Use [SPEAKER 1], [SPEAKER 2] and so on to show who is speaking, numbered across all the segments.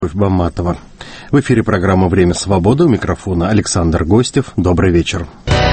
[SPEAKER 1] Баматова. В эфире программа «Время свободы». У микрофона Александр Гостев. Добрый вечер.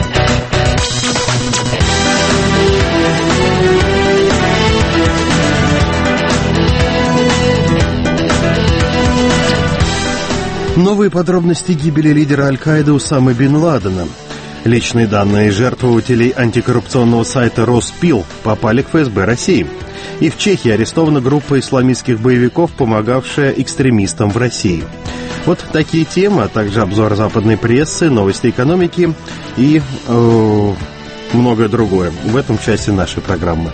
[SPEAKER 1] Новые подробности гибели лидера Аль-Каиды Усамы бен Ладена. Личные данные жертвователей антикоррупционного сайта Роспил попали к ФСБ России. И в Чехии арестована группа исламистских боевиков, помогавшая экстремистам в России. Вот такие темы, а также обзор западной прессы, новости экономики и многое другое в этом часе нашей программы.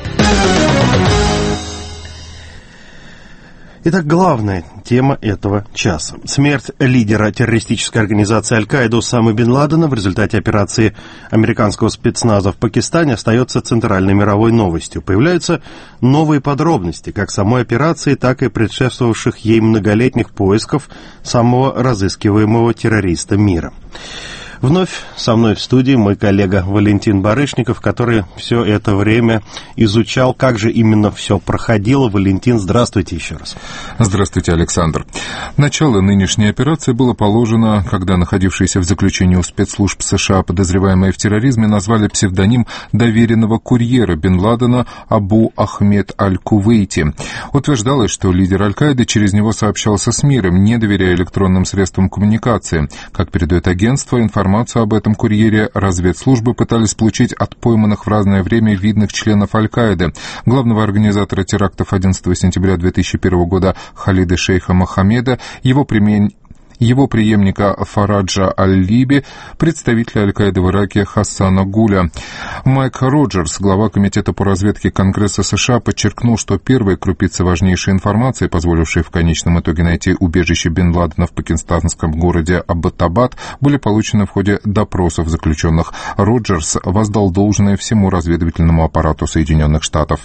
[SPEAKER 1] Итак, главная тема этого часа. Смерть лидера террористической организации Аль-Каиды Усамы бен Ладена в результате операции американского спецназа в Пакистане остается центральной мировой новостью. Появляются новые подробности как самой операции, так и предшествовавших ей многолетних поисков самого разыскиваемого террориста мира. Вновь со мной в студии мой коллега Валентин Барышников, который все это время изучал, как же именно все проходило. Валентин, здравствуйте еще раз.
[SPEAKER 2] Здравствуйте, Александр. Начало нынешней операции было положено, когда находившиеся в заключении у спецслужб США подозреваемые в терроризме назвали псевдоним доверенного курьера бен Ладена Абу Ахмед Аль-Кувейти. Утверждалось, что лидер Аль-Каиды через него сообщался с миром, не доверяя электронным средствам коммуникации. Как передает агентство, информацию об этом курьере разведслужбы пытались получить от пойманных в разное время видных членов Аль-Каиды, главного организатора терактов 11 сентября 2001 года Халида шейха Мохаммеда, его преемника Фараджа Аль-Либи, представителя Аль-Каиды в Ираке Хасана Гуля. Майк Роджерс, глава Комитета по разведке Конгресса США, подчеркнул, что первые крупицы важнейшей информации, позволившие в конечном итоге найти убежище бен Ладена в пакистанском городе Аббатабад, были получены в ходе допросов заключенных. Роджерс воздал должное всему разведывательному аппарату Соединенных Штатов.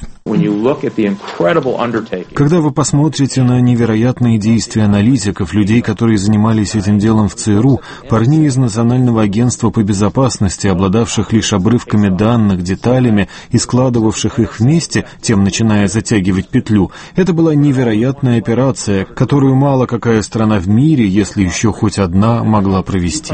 [SPEAKER 3] Когда вы посмотрите на невероятные действия аналитиков, людей, которые занимались этим делом в ЦРУ, парней из Национального агентства по безопасности, обладавших лишь обрывками данных, деталями и складывавших их вместе, тем начиная затягивать петлю, это была невероятная операция, которую мало какая страна в мире, если еще хоть одна, могла провести.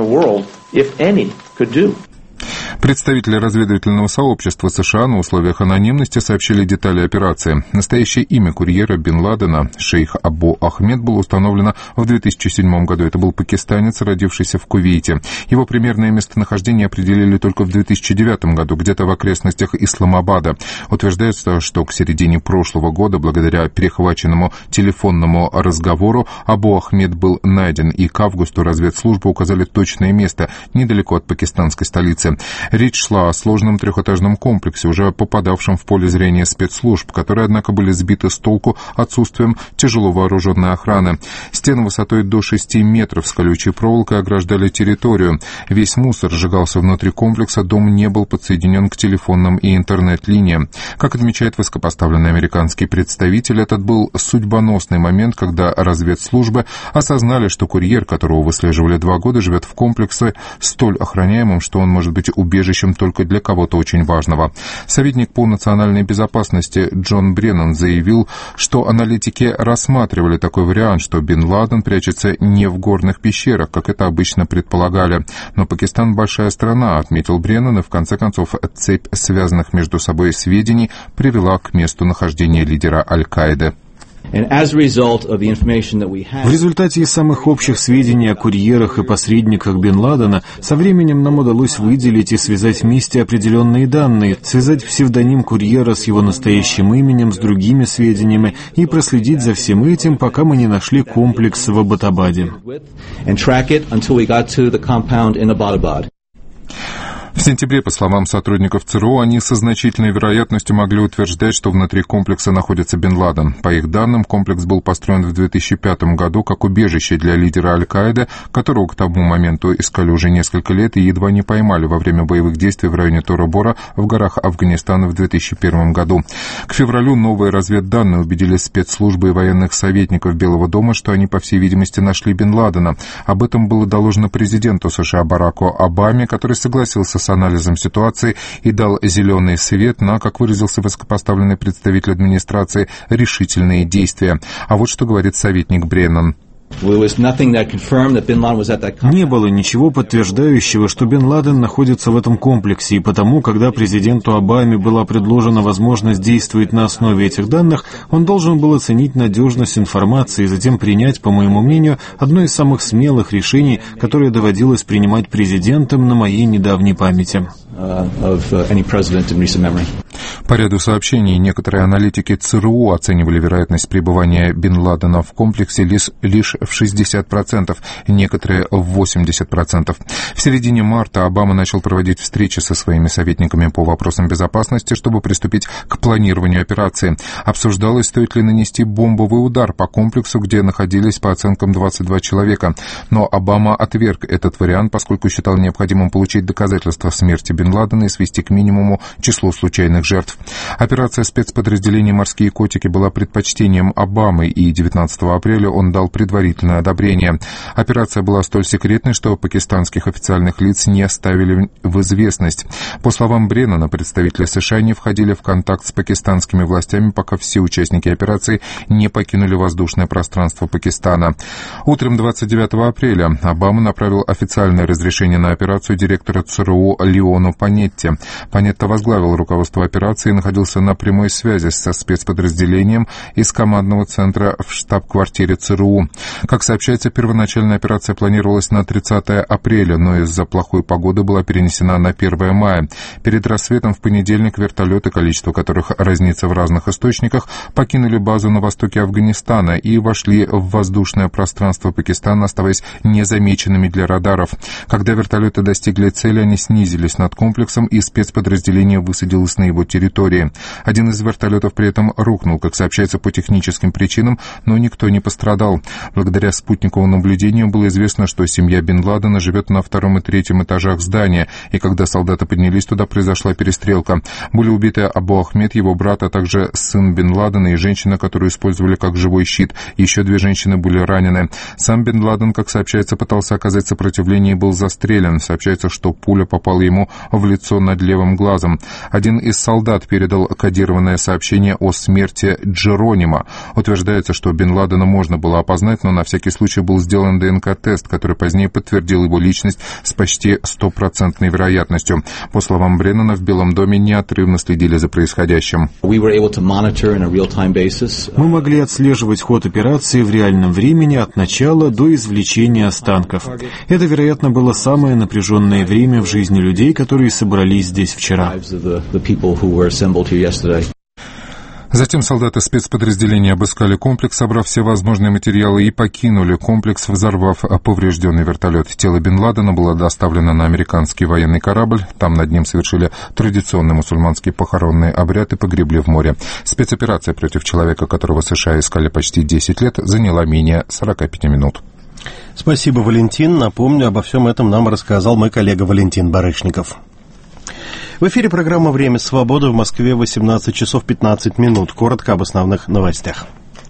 [SPEAKER 2] Представители разведывательного сообщества США на условиях анонимности сообщили детали операции. Настоящее имя курьера бен Ладена, шейх Абу Ахмед, было установлено в 2007 году. Это был пакистанец, родившийся в Кувейте. Его примерное местонахождение определили только в 2009 году, где-то в окрестностях Исламабада. Утверждается, что к середине прошлого года, благодаря перехваченному телефонному разговору, Абу Ахмед был найден, и к августу разведслужбы указали точное место, недалеко от пакистанской столицы. Речь шла о сложном трехэтажном комплексе, уже попадавшем в поле зрения спецслужб, которые, однако, были сбиты с толку отсутствием тяжело вооруженной охраны. Стены высотой до 6 метров с колючей проволокой ограждали территорию. Весь мусор сжигался внутри комплекса, дом не был подсоединен к телефонным и интернет-линиям. Как отмечает высокопоставленный американский представитель, этот был судьбоносный момент, когда разведслужбы осознали, что курьер, которого выслеживали 2 года, живет в комплексе столь охраняемом, что он может быть убежищем только для кого-то очень важного. Советник по национальной безопасности Джон Бреннан заявил, что аналитики рассматривали такой вариант, что бен Ладен прячется не в горных пещерах, как это обычно предполагали. Но Пакистан большая страна, отметил Бреннан, и в конце концов цепь связанных между собой сведений привела к месту нахождения лидера Аль-Каиды.
[SPEAKER 3] В результате из самых общих сведений о курьерах и посредниках бен Ладена со временем нам удалось выделить и связать вместе определенные данные, связать псевдоним курьера с его настоящим именем, с другими сведениями и проследить за всем этим, пока мы не нашли комплекс в Аббатабаде.
[SPEAKER 2] В сентябре, по словам сотрудников ЦРУ, они со значительной вероятностью могли утверждать, что внутри комплекса находится бен Ладен. По их данным, комплекс был построен в 2005 году как убежище для лидера Аль-Каиды, которого к тому моменту искали уже несколько лет и едва не поймали во время боевых действий в районе Тора-Бора в горах Афганистана в 2001 году. К февралю новые разведданные убедили спецслужбы и военных советников Белого дома, что они, по всей видимости, нашли бен Ладена. Об этом было доложено президенту США Бараку Обаме, который согласился с анализом ситуации и дал зеленый свет на, как выразился высокопоставленный представитель администрации, решительные действия. А вот что говорит советник Бреннан.
[SPEAKER 3] Не было ничего подтверждающего, что Бен Ладен находится в этом комплексе, и потому, когда президенту Обаме была предложена возможность действовать на основе этих данных, он должен был оценить надежность информации и затем принять, по моему мнению, одно из самых смелых решений, которое доводилось принимать президентом на моей недавней памяти.
[SPEAKER 2] По ряду сообщений некоторые аналитики ЦРУ оценивали вероятность пребывания Бен Ладена в комплексе лишь в 60%, некоторые в 80%. В середине марта Обама начал проводить встречи со своими советниками по вопросам безопасности, чтобы приступить к планированию операции. Обсуждалось, стоит ли нанести бомбовый удар по комплексу, где находились, по оценкам, 22 человека. Но Обама отверг этот вариант, поскольку считал необходимым получить доказательства смерти Бен Ладена и свести к минимуму число случайных жертв. Операция спецподразделений «Морские котики» была предпочтением Обамы, и 19 апреля он дал предварительное одобрение. Операция была столь секретной, что пакистанских официальных лиц не ставили в известность. По словам Бреннана, представители США не входили в контакт с пакистанскими властями, пока все участники операции не покинули воздушное пространство Пакистана. Утром 29 апреля Обама направил официальное разрешение на операцию директора ЦРУ Леону Панетти. Панетта возглавил руководство операции и находился на прямой связи со спецподразделением из командного центра в штаб-квартире ЦРУ. Как сообщается, первоначальная операция планировалась на 30 апреля, но из-за плохой погоды была перенесена на 1 мая. Перед рассветом в понедельник вертолеты, количество которых разнится в разных источниках, покинули базу на востоке Афганистана и вошли в воздушное пространство Пакистана, оставаясь незамеченными для радаров. Когда вертолеты достигли цели, они снизились над комплексом, и спецподразделение высадилось на его территории. Один из вертолетов при этом рухнул, как сообщается, по техническим причинам, но никто не пострадал. Благодаря спутниковому наблюдению было известно, что семья Бен Ладена живет на 2 и 3 этажах здания, и когда солдаты поднялись туда, произошла перестрелка. Были убиты Абу Ахмед, его брат, а также сын Бен Ладена и женщина, которую использовали как живой щит. Еще 2 женщины были ранены. Сам Бен Ладен, как сообщается, пытался оказать сопротивление и был застрелен. Сообщается, что пуля попала ему в лицо над левым глазом. Один из солдат передал кодированное сообщение о смерти Джеронима. Утверждается, что Бен Ладена можно было опознать, но на всякий случай был сделан ДНК-тест, который позднее подтвердил его личность с почти 100% вероятностью. По словам Бреннана, в Белом доме неотрывно следили за происходящим.
[SPEAKER 3] Мы могли отслеживать ход операции в реальном времени от начала до извлечения останков. Это, вероятно, было самое напряженное время в жизни людей, которые собрались здесь вчера.
[SPEAKER 2] Затем солдаты спецподразделения обыскали комплекс, собрав все возможные материалы, и покинули комплекс, взорвав поврежденный вертолет. Тело Бен Ладена было доставлено на американский военный корабль. Там над ним совершили традиционный мусульманский похоронный обряд и погребли в море. Спецоперация против человека, которого США искали почти 10 лет, заняла менее 45 минут.
[SPEAKER 1] Спасибо, Валентин. Напомню, обо всем этом нам рассказал мой коллега Валентин Барышников. В эфире программа «Время свободы», в Москве 18 часов 15 минут. Коротко об основных новостях.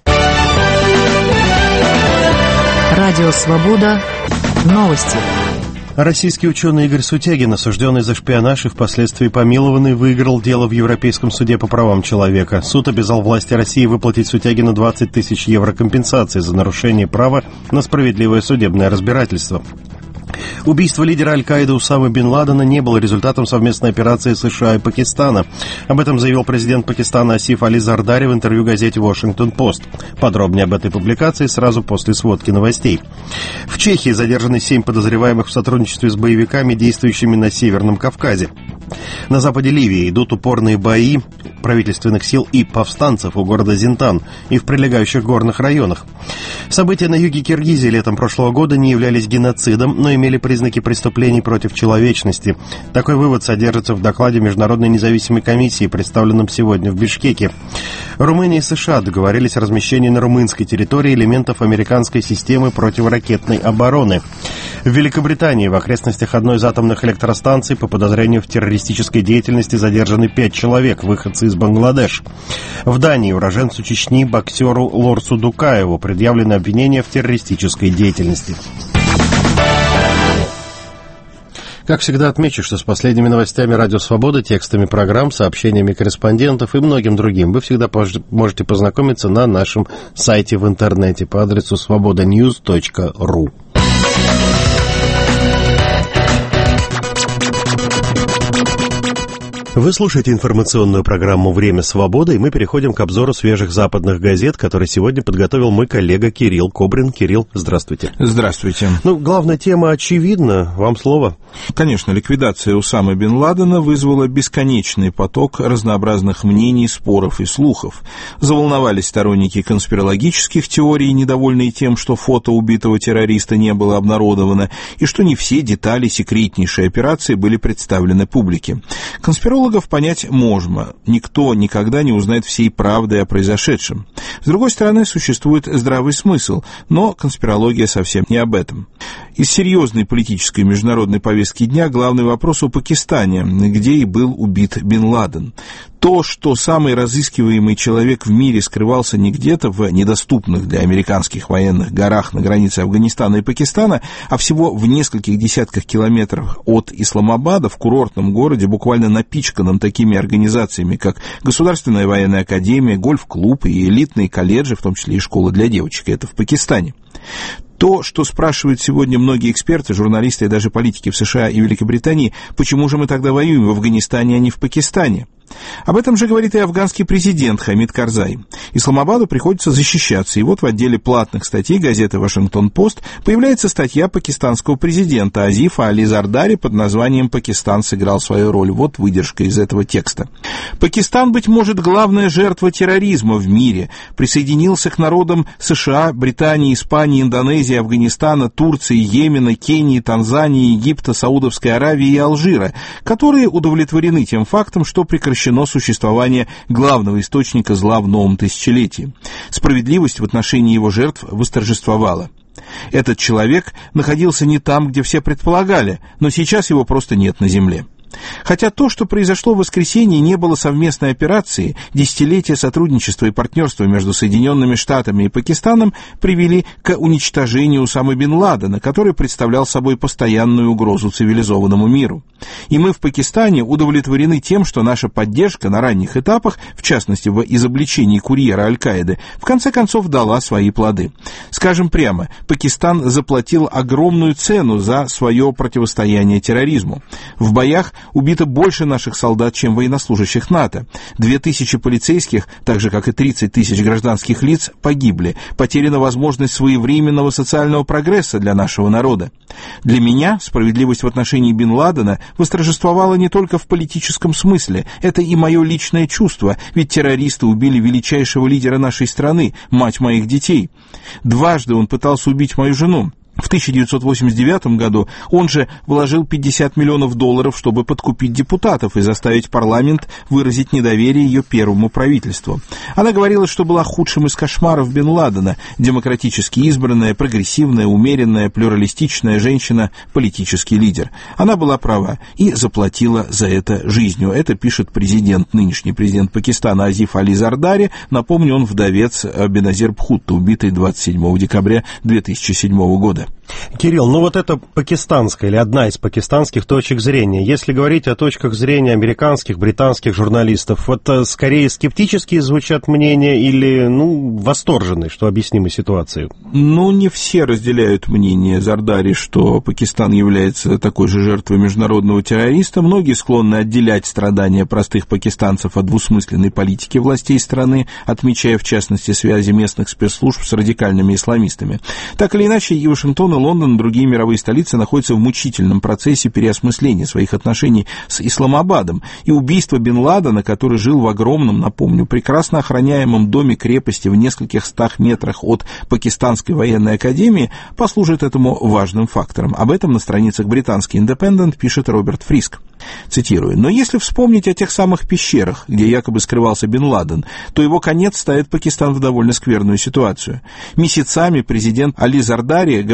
[SPEAKER 4] Радио «Свобода». Новости.
[SPEAKER 1] Российский ученый Игорь Сутягин, осужденный за шпионаж и впоследствии помилованный, выиграл дело в Европейском суде по правам человека. Суд обязал власти России выплатить Сутягину 20 тысяч евро компенсации за нарушение права на справедливое судебное разбирательство. Убийство лидера Аль-Каиды Усамы бен Ладена не было результатом совместной операции США и Пакистана. Об этом заявил президент Пакистана Асиф Али Зардари в интервью газете «Вашингтон-Пост». Подробнее об этой публикации сразу после сводки новостей. В Чехии задержаны 7 подозреваемых в сотрудничестве с боевиками, действующими на Северном Кавказе. На западе Ливии идут упорные бои правительственных сил и повстанцев у города Зинтан и в прилегающих горных районах. События на юге Киргизии летом прошлого года не являлись геноцидом, но имели признаки преступлений против человечности. Такой вывод содержится в докладе Международной независимой комиссии, представленном сегодня в Бишкеке. Румыния и США договорились о размещении на румынской территории элементов американской системы противоракетной обороны. В Великобритании в окрестностях одной из атомных электростанций по подозрению в террористической деятельности задержаны 5 человек, выходцы из Бангладеш. В Дании уроженцу Чечни боксеру Лорсу Дукаеву предъявлены обвинения в террористической деятельности. Как всегда, отмечу, что с последними новостями «Радио Свобода», текстами программ, сообщениями корреспондентов и многим другим вы всегда можете познакомиться на нашем сайте в интернете по адресу svobodanews.ru. Вы слушаете информационную программу «Время свободы», и мы переходим к обзору свежих западных газет, который сегодня подготовил мой коллега Кирилл Кобрин. Кирилл, здравствуйте.
[SPEAKER 5] Здравствуйте.
[SPEAKER 1] Главная тема очевидна. Вам слово.
[SPEAKER 5] Конечно, ликвидация Усамы бен Ладена вызвала бесконечный поток разнообразных мнений, споров и слухов. Заволновались сторонники конспирологических теорий, недовольные тем, что фото убитого террориста не было обнародовано, и что не все детали секретнейшей операции были представлены публике. Конспирологов понять можно. Никто никогда не узнает всей правды о произошедшем. С другой стороны, существует здравый смысл, но конспирология совсем не об этом. Из серьезной политической международной повестки дня главный вопрос о Пакистане, где и был убит бен Ладен. То, что самый разыскиваемый человек в мире скрывался не где-то в недоступных для американских военных горах на границе Афганистана и Пакистана, а всего в нескольких десятках километров от Исламабада, в курортном городе, буквально напичканном такими организациями, как Государственная военная академия, гольф-клуб и элитные колледжи, в том числе и школы для девочек, это в Пакистане. То, что спрашивают сегодня многие эксперты, журналисты и даже политики в США и Великобритании, почему же мы тогда воюем в Афганистане, а не в Пакистане? Об этом же говорит и афганский президент Хамид Карзай. Исламабаду приходится защищаться, и вот в отделе платных статей газеты «Вашингтон-Пост» появляется статья пакистанского президента Азифа Али Зардари под названием «Пакистан сыграл свою роль». Вот выдержка из этого текста. «Пакистан, быть может, главная жертва терроризма в мире, присоединился к народам США, Британии, Испании, Индонезии, Афганистана, Турции, Йемена, Кении, Танзании, Египта, Саудовской Аравии и Алжира, которые удовлетворены тем фактом, что прекращено существование главного источника зла в новом тысячелетии. Справедливость в отношении его жертв восторжествовала. Этот человек находился не там, где все предполагали, но сейчас его просто нет на земле». Хотя то, что произошло в воскресенье, не было совместной операцией, десятилетия сотрудничества и партнерства между Соединенными Штатами и Пакистаном привели к уничтожению Усамы бен Ладена, который представлял собой постоянную угрозу цивилизованному миру. И мы в Пакистане удовлетворены тем, что наша поддержка на ранних этапах, в частности в изобличении курьера Аль-Каиды, в конце концов дала свои плоды. Скажем прямо, Пакистан заплатил огромную цену за свое противостояние терроризму. В боях убито больше наших солдат, чем военнослужащих НАТО. 2000 полицейских, так же как и 30 тысяч гражданских лиц, погибли. Потеряна возможность своевременного социального прогресса для нашего народа. Для меня справедливость в отношении бен Ладена восторжествовала не только в политическом смысле. Это и мое личное чувство, ведь террористы убили величайшего лидера нашей страны, мать моих детей. Дважды он пытался убить мою жену. В 1989 году он же вложил $50 миллионов, чтобы подкупить депутатов и заставить парламент выразить недоверие ее первому правительству. Она говорила, что была худшим из кошмаров бен Ладена, демократически избранная, прогрессивная, умеренная, плюралистичная женщина, политический лидер. Она была права и заплатила за это жизнью. Это пишет нынешний президент Пакистана Азиф Али Зардари. Напомню, он вдовец Беназир Бхутто, убитый 27 декабря 2007 года.
[SPEAKER 1] Кирилл, это пакистанская или одна из пакистанских точек зрения. Если говорить о точках зрения американских, британских журналистов, скорее скептические звучат мнения или, восторженные, что объяснимо ситуации?
[SPEAKER 5] Не все разделяют мнение Зардари, что Пакистан является такой же жертвой международного террориста. Многие склонны отделять страдания простых пакистанцев от двусмысленной политики властей страны, отмечая, в частности, связи местных спецслужб с радикальными исламистами. Так или иначе, и Вашингтон, и Лондон, и другие мировые столицы находятся в мучительном процессе переосмысления своих отношений с Исламабадом. И убийство бен Ладена, который жил в огромном, напомню, прекрасно охраняемом доме-крепости в нескольких 100 метрах от Пакистанской военной академии, послужит этому важным фактором. Об этом на страницах британский «Индепендент» пишет Роберт Фриск. Цитирую: «Но если вспомнить о тех самых пещерах, где якобы скрывался бен Ладен, то его конец ставит Пакистан в довольно скверную ситуацию. Месяцами президент Али Зардари говорил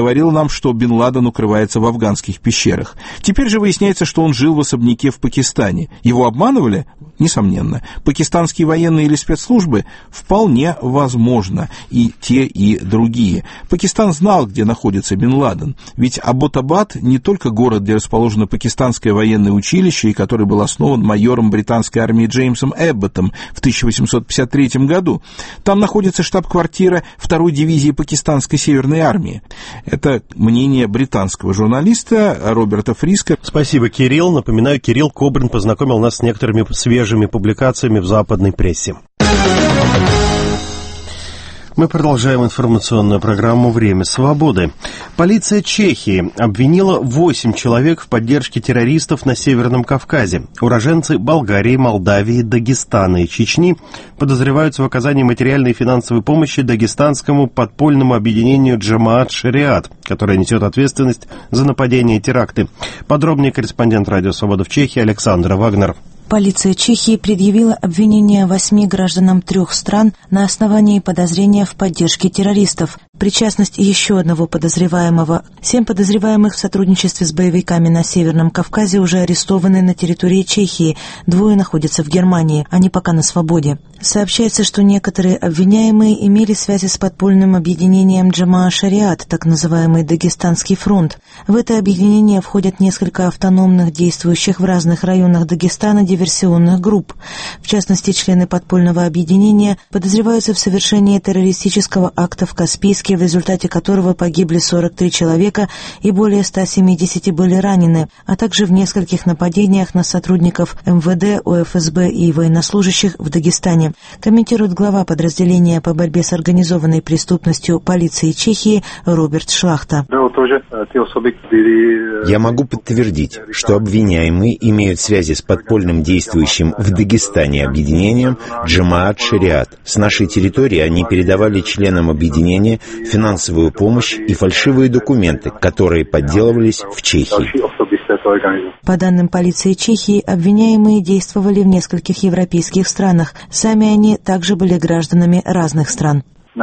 [SPEAKER 5] говорила нам, что Бен Ладен укрывается в афганских пещерах. Теперь же выясняется, что он жил в особняке в Пакистане. Его обманывали? Несомненно. Пакистанские военные или спецслужбы? Вполне возможно. И те, и другие. Пакистан знал, где находится Бен Ладен. Ведь Абботабад не только город, где расположено пакистанское военное училище, и который был основан майором британской армии Джеймсом Эбботом в 1853 году. Там находится штаб-квартира 2-й дивизии пакистанской Северной армии. Это мнение британского журналиста Роберта Фриска.
[SPEAKER 1] Спасибо, Кирилл. Напоминаю, Кирилл Кобрин познакомил нас с некоторыми свежими публикациями в западной прессе. Мы продолжаем информационную программу «Время свободы». Полиция Чехии обвинила 8 человек в поддержке террористов на Северном Кавказе. Уроженцы Болгарии, Молдавии, Дагестана и Чечни подозреваются в оказании материальной и финансовой помощи дагестанскому подпольному объединению «Джамаат-Шариат», которое несет ответственность за нападения и теракты. Подробнее корреспондент «Радио Свобода» в Чехии Александра Вагнер.
[SPEAKER 6] Полиция Чехии предъявила обвинение 8 гражданам 3 стран на основании подозрения в поддержке террористов. Причастность еще одного подозреваемого. 7 подозреваемых в сотрудничестве с боевиками на Северном Кавказе уже арестованы на территории Чехии. 2 находятся в Германии, они пока на свободе. Сообщается, что некоторые обвиняемые имели связи с подпольным объединением Джамаа-Шариат, так называемый Дагестанский фронт. В это объединение входят несколько автономных, действующих в разных районах Дагестана диверсионных групп. В частности, члены подпольного объединения подозреваются в совершении террористического акта в Каспийске, в результате которого погибли 43 человека и более 170 были ранены, а также в нескольких нападениях на сотрудников МВД, ОФСБ и военнослужащих в Дагестане. Комментирует глава подразделения по борьбе с организованной преступностью полиции Чехии Роберт Шлахта.
[SPEAKER 7] Я могу подтвердить, что обвиняемые имеют связи с подпольным действующим в Дагестане объединением Джамаат-Шариат. С нашей территории они передавали членам объединения финансовую помощь и фальшивые документы, которые подделывались в Чехии.
[SPEAKER 6] По данным полиции Чехии, обвиняемые действовали в нескольких европейских странах. Сами они также были гражданами разных стран.
[SPEAKER 7] На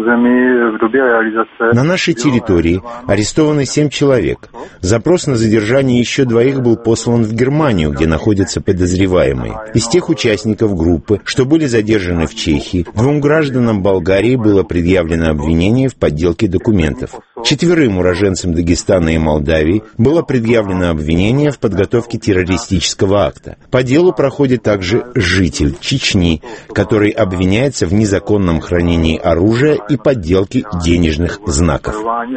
[SPEAKER 7] нашей территории арестованы 7 человек. Запрос на задержание еще 2 был послан в Германию, где находятся подозреваемые. Из тех участников группы, что были задержаны в Чехии, 2 гражданам Болгарии было предъявлено обвинение в подделке документов. 4 уроженцам Дагестана и Молдавии было предъявлено обвинение в подготовке террористического акта. По делу проходит также житель Чечни, который обвиняется в незаконном хранении оружия и подделке денежных знаков.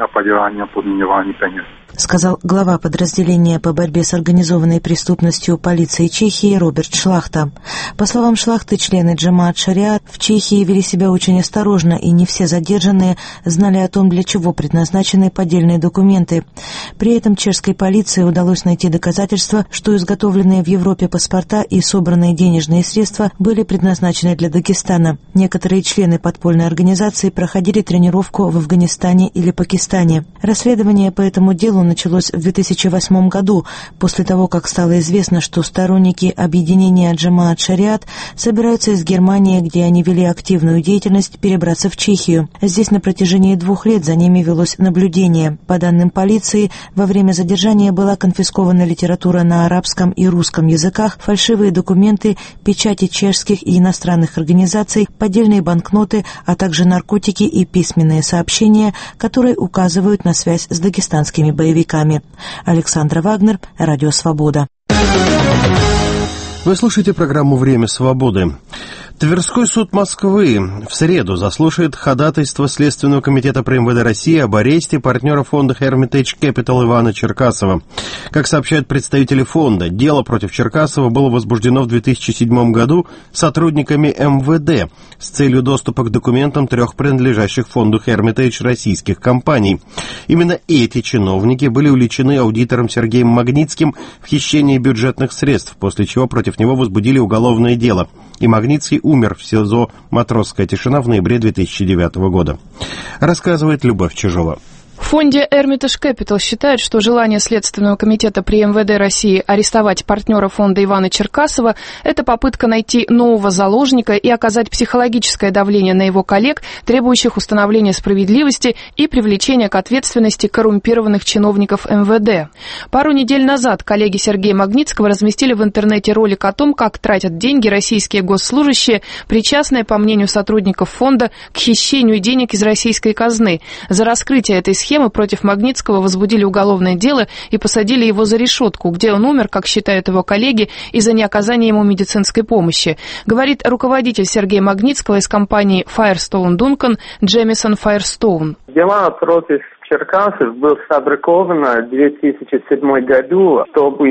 [SPEAKER 6] Сказал глава подразделения по борьбе с организованной преступностью полиции Чехии Роберт Шлахта. По словам Шлахты, члены Джамаат-Шариат в Чехии вели себя очень осторожно, и не все задержанные знали о том, для чего предназначены поддельные документы. При этом чешской полиции удалось найти доказательства, что изготовленные в Европе паспорта и собранные денежные средства были предназначены для Дагестана. Некоторые члены подпольной организации проходили тренировку в Афганистане или Пакистане. Расследование по этому делу началось в 2008 году, после того, как стало известно, что сторонники объединения Джамаат-Шариат собираются из Германии, где они вели активную деятельность, перебраться в Чехию. Здесь на протяжении 2 лет за ними велось наблюдение. По данным полиции, во время задержания была конфискована литература на арабском и русском языках, фальшивые документы, печати чешских и иностранных организаций, поддельные банкноты, а также наркотики и письменные сообщения, которые указывают на связь с дагестанскими боевиками. Александра Вагнер, Радио Свобода.
[SPEAKER 1] Вы слушаете программу «Время свободы». Тверской суд Москвы в среду заслушает ходатайство Следственного комитета при МВД России об аресте партнера фонда Hermitage Capital Ивана Черкасова. Как сообщают представители фонда, дело против Черкасова было возбуждено в 2007 году сотрудниками МВД с целью доступа к документам 3 принадлежащих фонду Hermitage российских компаний. Именно эти чиновники были уличены аудитором Сергеем Магнитским в хищении бюджетных средств, после чего против него возбудили уголовное дело. И Магнитский умер в СИЗО «Матросская тишина» в ноябре 2009 года. Рассказывает Любовь Чижова.
[SPEAKER 8] фонде Hermitage Capital считают, что желание Следственного комитета при МВД России арестовать партнера фонда Ивана Черкасова – это попытка найти нового заложника и оказать психологическое давление на его коллег, требующих установления справедливости и привлечения к ответственности коррумпированных чиновников МВД. Пару недель назад коллеги Сергея Магнитского разместили в интернете ролик о том, как тратят деньги российские госслужащие, причастные, по мнению сотрудников фонда, к хищению денег из российской казны. За раскрытие этой схемы против Магнитского возбудили уголовное дело и посадили его за решетку, где он умер, как считают его коллеги, из-за неоказания ему медицинской помощи. Говорит руководитель Сергея Магнитского из компании Firestone Duncan Джемисон Firestone.
[SPEAKER 9] Дела против Черкасов был сфабриковано в 2007 году, чтобы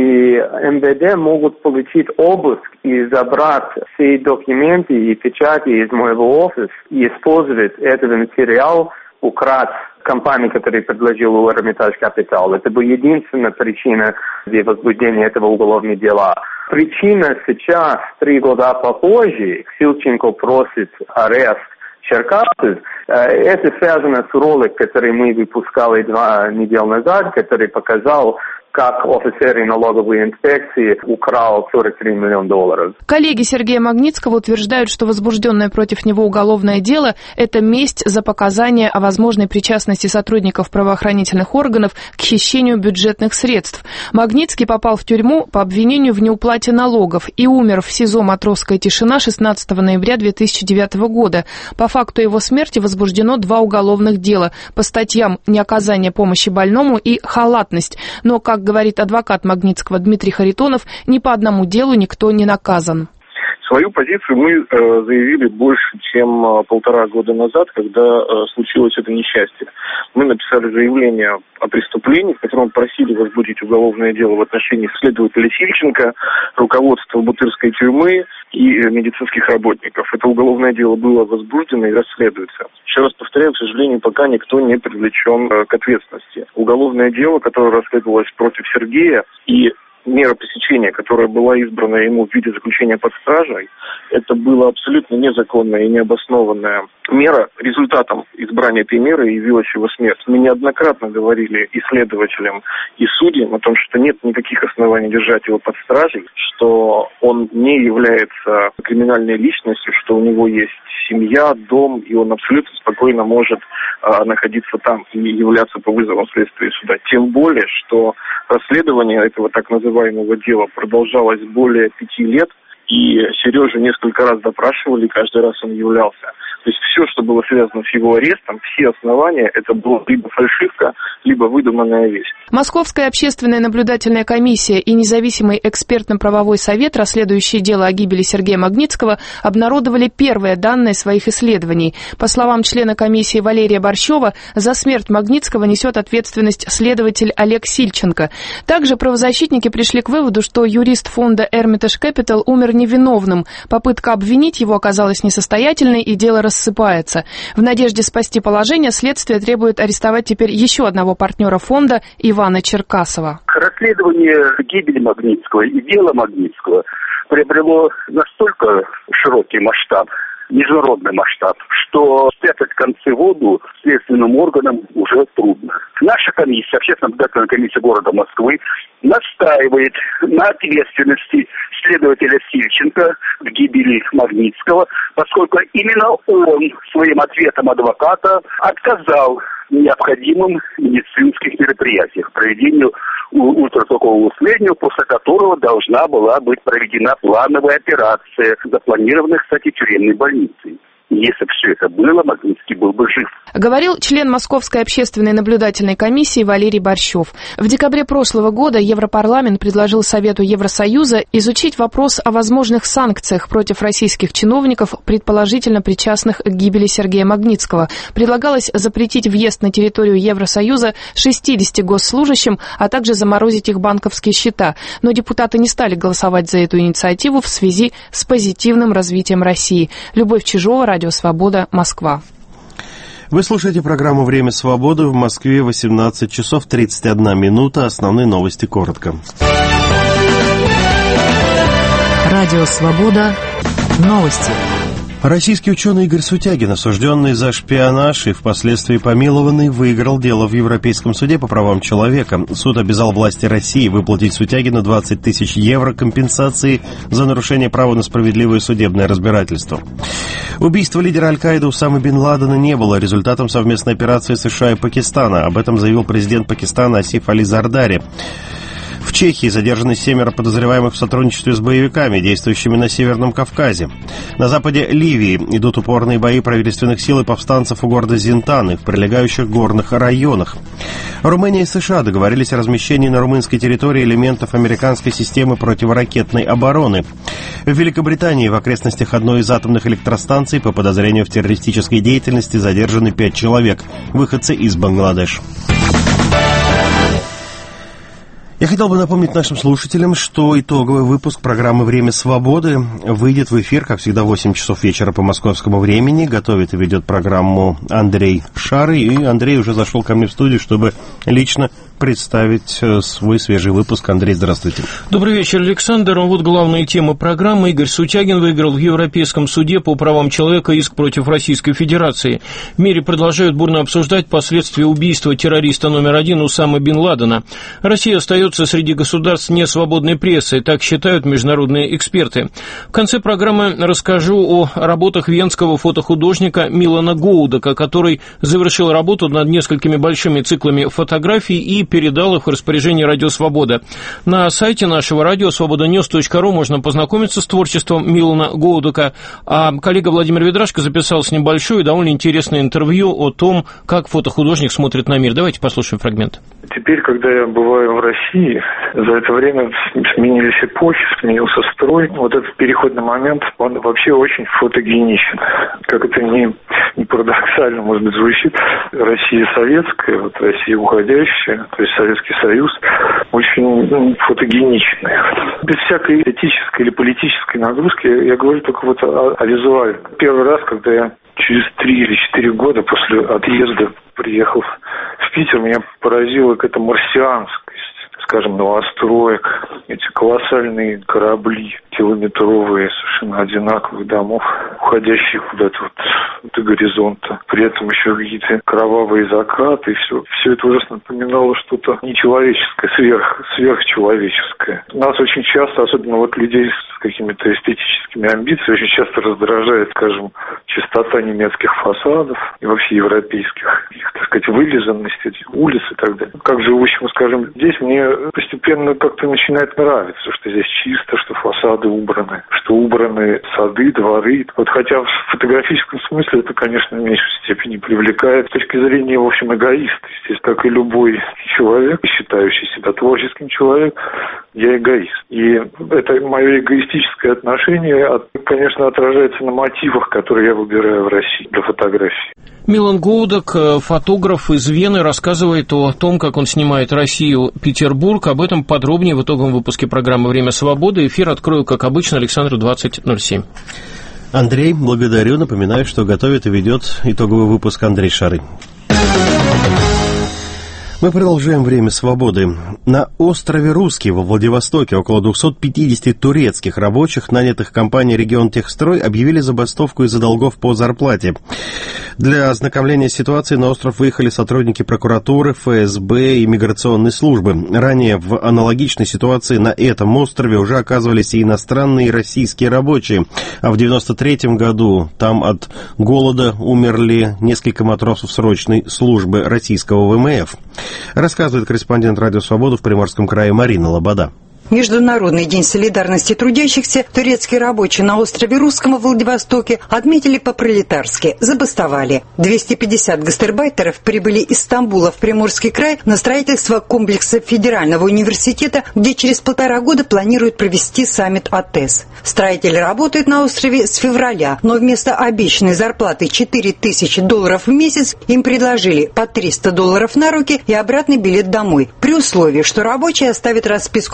[SPEAKER 9] МВД могут получить обыск и забрать все документы и печати из моего офиса и использовать этот материал, украсть компании, которая предложила Hermitage Capital. Это была единственная причина для возбуждения этого уголовного дела. Причина сейчас, 3 года попозже, Сильченко просит арест Черкасов. Это связано с роликом, который мы выпускали 2 недели назад, который показал, как офицер налоговой инспекции украл $43 миллиона.
[SPEAKER 8] Коллеги Сергея Магнитского утверждают, что возбужденное против него уголовное дело – это месть за показания о возможной причастности сотрудников правоохранительных органов к хищению бюджетных средств. Магнитский попал в тюрьму по обвинению в неуплате налогов и умер в СИЗО «Матросская тишина» 16 ноября 2009 года. По факту его смерти возбуждено 2 уголовных дела по статьям «Неоказание помощи больному» и «Халатность». Но, как говорит адвокат Магнитского Дмитрий Харитонов, ни по одному делу никто не наказан.
[SPEAKER 10] Свою позицию мы заявили больше, чем 1,5 года назад, когда случилось это несчастье. Мы написали заявление о преступлении, в котором просили возбудить уголовное дело в отношении следователя Сильченко, руководства Бутырской тюрьмы и медицинских работников. Это уголовное дело было возбуждено и расследуется. Еще раз повторяю, к сожалению, пока никто не привлечен к ответственности. Уголовное дело, которое расследовалось против Сергея, и мера пресечения, которая была избрана ему в виде заключения под стражей, это была абсолютно незаконная и необоснованная мера. Результатом избрания этой меры явилась его смерть. Мы неоднократно говорили и следователям, и судьям о том, что нет никаких оснований держать его под стражей, что он не является криминальной личностью, что у него есть семья, дом, и он абсолютно спокойно может находиться там и являться по вызовам следствия и суда. Тем более, что расследование этого так называемого дела продолжалось более 5 лет, и Сережу несколько раз допрашивали, каждый раз он являлся. То есть все, что было связано с его арестом, все основания, это была либо фальшивка, либо выдуманная вещь.
[SPEAKER 8] Московская общественная наблюдательная комиссия и независимый экспертно-правовой совет, расследующие дело о гибели Сергея Магнитского, обнародовали первые данные своих исследований. По словам члена комиссии Валерия Борщева, за смерть Магнитского несет ответственность следователь Олег Сильченко. Также правозащитники пришли к выводу, что юрист фонда Hermitage Capital умер невиновным. Попытка обвинить его оказалась несостоятельной, и дело рассыпается. В надежде спасти положение следствие требует арестовать теперь еще одного партнера фонда Ивана Черкасова.
[SPEAKER 11] Расследование гибели Магнитского и дела Магнитского приобрело настолько широкий масштаб, международный масштаб, что спрятать концы в воду следственным органам уже трудно. Наша комиссия, общественно-наблюдательная комиссия города Москвы, настаивает на ответственности следователя Сильченко в гибели Магнитского, поскольку именно он своим ответом адвоката отказал в необходимым медицинских мероприятиях, проведению ультразвукового исследования, после которого должна была быть проведена плановая операция, запланированная, кстати, тюремной больницей. Если бы все это было, Магнитский был бы жив.
[SPEAKER 8] Говорил член Московской общественной наблюдательной комиссии Валерий Борщев. В декабре прошлого года Европарламент предложил Совету Евросоюза изучить вопрос о возможных санкциях против российских чиновников, предположительно причастных к гибели Сергея Магнитского. Предлагалось запретить въезд на территорию Евросоюза 60 госслужащим, а также заморозить их банковские счета. Но депутаты не стали голосовать за эту инициативу в связи с позитивным развитием России. Любовь Чижова, Радио Свобода, Москва.
[SPEAKER 1] Вы слушаете программу «Время свободы». В Москве 18 часов 31 минута. Основные новости коротко.
[SPEAKER 4] Радио Свобода. Новости.
[SPEAKER 1] Российский ученый Игорь Сутягин, осужденный за шпионаж и впоследствии помилованный, выиграл дело в Европейском суде по правам человека. Суд обязал власти России выплатить Сутягину 20 тысяч евро компенсации за нарушение права на справедливое судебное разбирательство. Убийство лидера Аль-Каиды Усамы бен Ладена не было результатом совместной операции США и Пакистана. Об этом заявил президент Пакистана Асиф Али Зардари. В Чехии задержаны 7 подозреваемых в сотрудничестве с боевиками, действующими на Северном Кавказе. На западе Ливии идут упорные бои правительственных сил и повстанцев у города Зинтан и в прилегающих горных районах. Румыния и США договорились о размещении на румынской территории элементов американской системы противоракетной обороны. В Великобритании в окрестностях одной из атомных электростанций по подозрению в террористической деятельности задержаны 5 человек, выходцы из Бангладеш. Я хотел бы напомнить нашим слушателям, что итоговый выпуск программы «Время свободы» выйдет в эфир, как всегда, в 8 часов вечера по московскому времени. Готовит и ведет программу Андрей Шарый. И Андрей уже зашел ко мне в студию, чтобы лично представить свой свежий выпуск. Андрей, здравствуйте.
[SPEAKER 12] Добрый вечер, Александр. Вот главные темы программы. Игорь Сутягин выиграл в Европейском суде по правам человека иск против Российской Федерации. В мире продолжают бурно обсуждать последствия убийства террориста номер 1 Усамы бен Ладена. Россия остается среди государств несвободной прессы, так считают международные эксперты. В конце программы расскажу о работах венского фотохудожника Милана Гоудака, который завершил работу над несколькими большими циклами фотографий и передал их в распоряжение «Радио Свобода». На сайте нашего радио свободаньюс.ру можно познакомиться с творчеством Милана Гоудака, а коллега Владимир Ведрашко записал с ним большое и довольно интересное интервью о том, как фотохудожник смотрит на мир. Давайте послушаем фрагмент.
[SPEAKER 10] Теперь, когда я бываю в России, за это время сменились эпохи, сменился строй. Вот этот переходный момент, он вообще очень фотогеничен. Как это не парадоксально, может быть, звучит. Россия советская, вот Россия уходящая, то есть Советский Союз, очень фотогеничная. Без всякой этической или политической нагрузки я говорю только вот о визуале. Первый раз, когда я через 3 или 4 года после отъезда приехал в Питер, меня поразила какая-то марсианскость, скажем, новостроек, эти колоссальные корабли, километровые, совершенно одинаковых домов, уходящие куда-то вот до горизонта. При этом еще какие-то кровавые закаты, и все это ужасно напоминало что-то нечеловеческое, сверхчеловеческое. Нас очень часто, особенно вот людей с какими-то эстетическими амбициями, очень часто раздражает, скажем, чистота немецких фасадов и вообще европейских, их, так сказать, вылизанность этих улиц и так далее. Как живущему, скажем, здесь мне постепенно как-то начинает нравиться, что здесь чисто, что фасады убраны, что убраны сады, дворы. Вот хотя в фотографическом смысле это, конечно, в меньшей степени привлекает. С точки зрения, в общем, эгоиста. Здесь, как и любой человек, считающий себя творческим человеком, я эгоист. И это мое эгоистическое отношение, конечно, отражается на мотивах, которые я выбираю в России для фотографии.
[SPEAKER 12] Милан Гоудак, фотограф из Вены, рассказывает о том, как он снимает Россию, Петербург. Об этом подробнее в итоговом выпуске программы «Время свободы». Эфир открою, как обычно, Александру 20:07.
[SPEAKER 1] Андрей, благодарю. Напоминаю, что готовит и ведет итоговый выпуск Андрей Шарый. Мы продолжаем «Время свободы». На острове Русский во Владивостоке около 250 турецких рабочих, нанятых компанией «Регионтехстрой», объявили забастовку из-за долгов по зарплате. Для ознакомления с ситуацией на остров выехали сотрудники прокуратуры, ФСБ и миграционной службы. Ранее в аналогичной ситуации на этом острове уже оказывались и иностранные, и российские рабочие. А в 1993 году там от голода умерли несколько матросов срочной службы российского ВМФ. Рассказывает корреспондент «Радио Свобода» в Приморском крае Марина Лобода.
[SPEAKER 13] Международный день солидарности трудящихся турецкие рабочие на острове Русском в Владивостоке отметили по-пролетарски, забастовали. 250 гастарбайтеров прибыли из Стамбула в Приморский край на строительство комплекса Федерального университета, где через 1,5 года планируют провести саммит АТЭС. Строители работают на острове с февраля, но вместо обещанной зарплаты $4000 в месяц им предложили по $300 на руки и обратный билет домой, при условии, что рабочие оставят расписку о том, что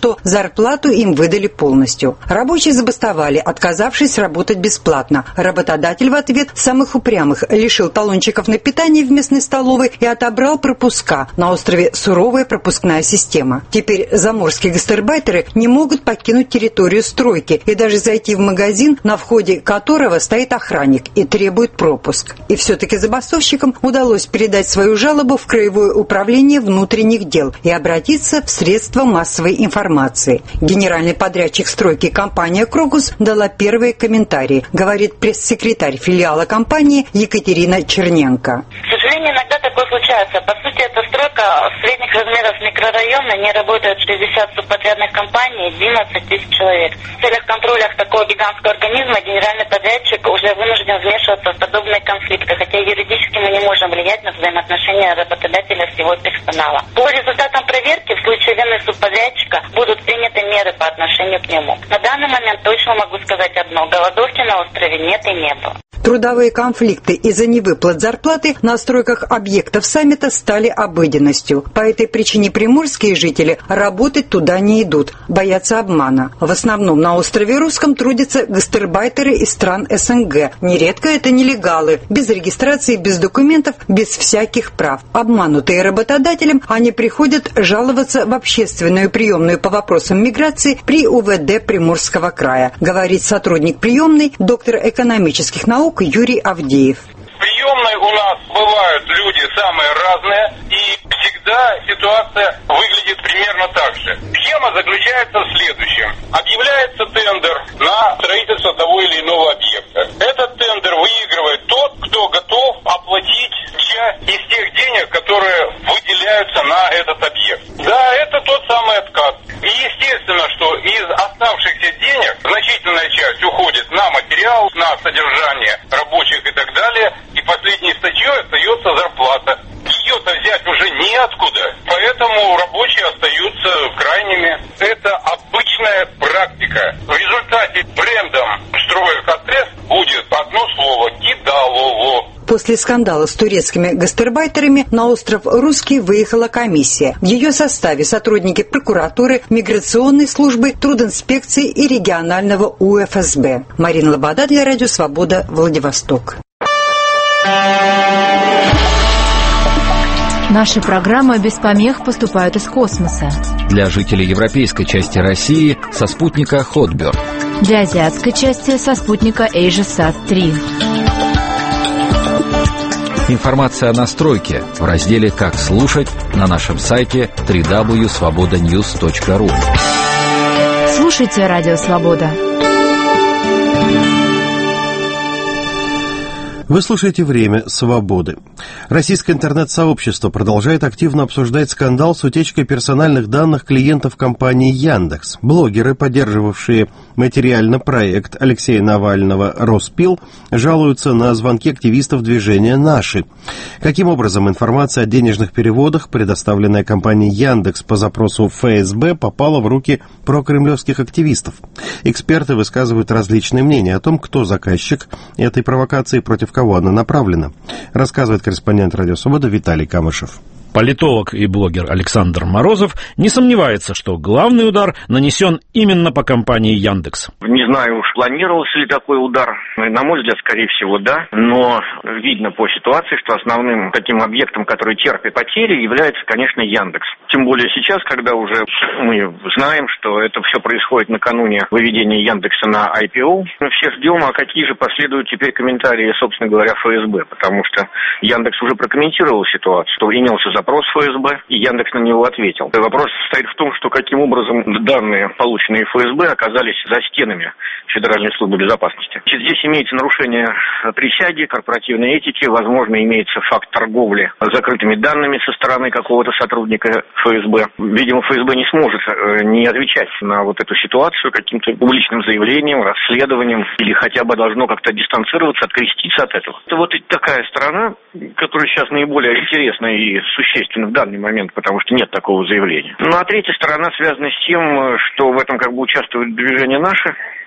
[SPEAKER 13] что зарплату им выдали полностью. Рабочие забастовали, отказавшись работать бесплатно. Работодатель в ответ самых упрямых лишил талончиков на питание в местной столовой и отобрал пропуска. На острове суровая пропускная система. Теперь заморские гастарбайтеры не могут покинуть территорию стройки и даже зайти в магазин, на входе которого стоит охранник и требует пропуск. И все-таки забастовщикам удалось передать свою жалобу в Краевое управление внутренних дел и обратиться в средства массовой информации. Генеральный подрядчик стройки компания «Крокус» дала первые комментарии, говорит пресс-секретарь филиала компании Екатерина Черненко.
[SPEAKER 14] К сожалению, иногда такое случается. По сути, эта стройка средних размеров микрорайона, не работают 60 субподрядных компаний, 11 тысяч человек. В целях контроля такого гигантского организма генеральный подрядчик уже вынужден вмешиваться в подобные конфликты, хотя юридически мы не можем влиять на взаимоотношения работодателя с его персоналом. По результатам проверки в случае вины субподрядчика будут приняты меры по отношению к нему. На данный момент точно могу сказать одно: голодовки на острове нет и не было.
[SPEAKER 13] Трудовые конфликты из-за невыплат зарплаты на стройках объектов саммита стали обыденностью. По этой причине приморские жители работать туда не идут, боятся обмана. В основном на острове Русском трудятся гастарбайтеры из стран СНГ. Нередко это нелегалы, без регистрации, без документов, без всяких прав. Обманутые работодателем, они приходят жаловаться в общественную приемную по вопросам миграции при УВД Приморского края, говорит сотрудник приемной, доктор экономических наук Юрий Авдеев.
[SPEAKER 15] В приемной у нас бывают люди самые разные, и всегда ситуация выглядит примерно так же. Схема заключается в следующем. Объявляется тендер на строительство того или иного объекта. Этот тендер выигрывает тот, кто готов оплатить часть из тех денег, которые выделяются на этот объект. Да, это тот самый откат. И естественно, что из оставшихся денег значительная часть уходит на материал, на содержание рабочих и так далее. И последней статьей остается зарплата. Ее-то взять уже неоткуда, поэтому рабочие остаются крайними. Это обычная практика. В результате брендом «Строек АТЭС» будет одно слово «кидалово».
[SPEAKER 13] После скандала с турецкими гастарбайтерами на остров Русский выехала комиссия. В ее составе сотрудники прокуратуры, миграционной службы, трудинспекции и регионального УФСБ. Марина Лобода для Радио Свобода, Владивосток.
[SPEAKER 4] Наши программы без помех поступают из космоса.
[SPEAKER 16] Для жителей европейской части России со спутника Hotbird.
[SPEAKER 4] Для азиатской части со спутника AsiaSat-3.
[SPEAKER 16] Информация о настройке в разделе «Как слушать» на нашем сайте www.svobodanews.ru.
[SPEAKER 4] Слушайте Радио Свобода.
[SPEAKER 1] Вы слушаете «Время свободы». Российское интернет-сообщество продолжает активно обсуждать скандал с утечкой персональных данных клиентов компании «Яндекс». Блогеры, поддерживавшие материально проект Алексея Навального «Роспил», жалуются на звонки активистов движения «Наши». Каким образом информация о денежных переводах, предоставленная компанией «Яндекс» по запросу ФСБ, попала в руки прокремлевских активистов? Эксперты высказывают различные мнения о том, кто заказчик этой провокации, против кого она направлена, рассказывает корреспондент «Радио Свобода» Виталий Камышев.
[SPEAKER 17] Политолог и блогер Александр Морозов не сомневается, что главный удар нанесен именно по компании «Яндекс».
[SPEAKER 18] Не знаю уж, планировался ли такой удар. На мой взгляд, скорее всего, да. Но видно по ситуации, что основным таким объектом, который терпит потери, является, конечно, Яндекс. Тем более сейчас, когда уже мы знаем, что это все происходит накануне выведения Яндекса на IPO, мы все ждем, а какие же последуют теперь комментарии, собственно говоря, ФСБ. Потому что Яндекс уже прокомментировал ситуацию, что имелся запрос ФСБ, и Яндекс на него ответил. Вопрос состоит в том, что каким образом данные, полученные ФСБ, оказались за стенами Федеральной службы безопасности. Здесь имеется нарушение присяги, корпоративной этики, возможно, имеется факт торговли закрытыми данными со стороны какого-то сотрудника ФСБ. Видимо, ФСБ не сможет не отвечать на вот эту ситуацию каким-то публичным заявлением, расследованием, или хотя бы должно как-то дистанцироваться, откреститься от этого. Это вот такая сторона, которая сейчас наиболее интересна и существенна в данный момент, потому что нет такого заявления. Ну а третья сторона связана с тем, что в этом как бы участвует движение «Наше».